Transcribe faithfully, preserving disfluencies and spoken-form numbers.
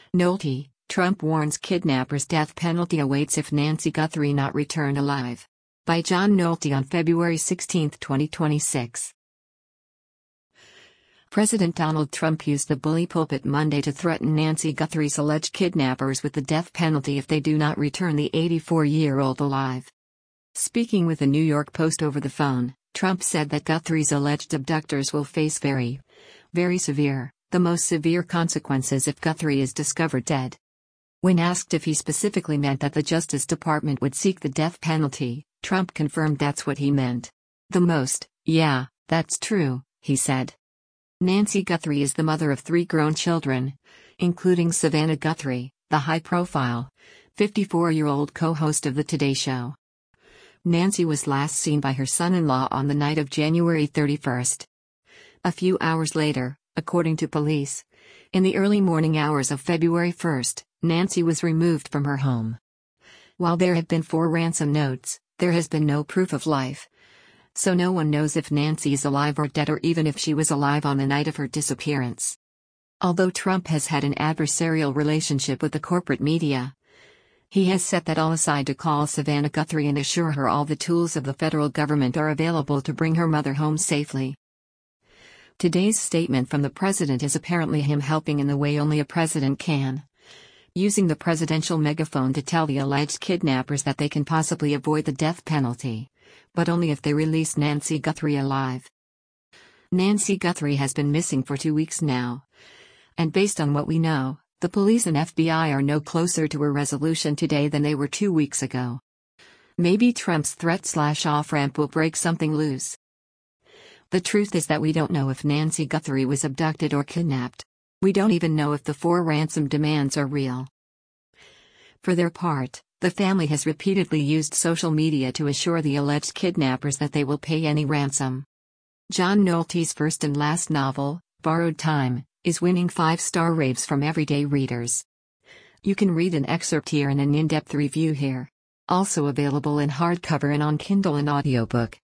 Nolte, Trump warns kidnappers death penalty awaits if Nancy Guthrie not returned alive. By John Nolte on February sixteenth, twenty twenty-six. President Donald Trump used the bully pulpit Monday to threaten Nancy Guthrie's alleged kidnappers with the death penalty if they do not return the eighty-four-year-old alive. Speaking with the New York Post over the phone, Trump said that Guthrie's alleged abductors will face very, very severe, the most severe consequences if Guthrie is discovered dead. When asked if he specifically meant that the Justice Department would seek the death penalty, Trump confirmed that's what he meant. The most, yeah, that's true, he said. Nancy Guthrie is the mother of three grown children, including Savannah Guthrie, the high-profile, fifty-four-year-old co-host of The Today Show. Nancy was last seen by her son-in-law on the night of January thirty-first. A few hours later, according to police, in the early morning hours of February first, Nancy was removed from her home. While there have been four ransom notes, there has been no proof of life. So no one knows if Nancy is alive or dead, or even if she was alive on the night of her disappearance. Although Trump has had an adversarial relationship with the corporate media, he has set that all aside to call Savannah Guthrie and assure her all the tools of the federal government are available to bring her mother home safely. Today's statement from the president is apparently him helping in the way only a president can, using the presidential megaphone to tell the alleged kidnappers that they can possibly avoid the death penalty, but only if they release Nancy Guthrie alive. Nancy Guthrie has been missing for two weeks now, and based on what we know, the police and F B I are no closer to a resolution today than they were two weeks ago. Maybe Trump's threat-slash-off-ramp will break something loose. The truth is that we don't know if Nancy Guthrie was abducted or kidnapped. We don't even know if the four ransom demands are real. For their part, the family has repeatedly used social media to assure the alleged kidnappers that they will pay any ransom. John Nolte's first and last novel, Borrowed Time, is winning five-star raves from everyday readers. You can read an excerpt here and an in-depth review here. Also available in hardcover and on Kindle and audiobook.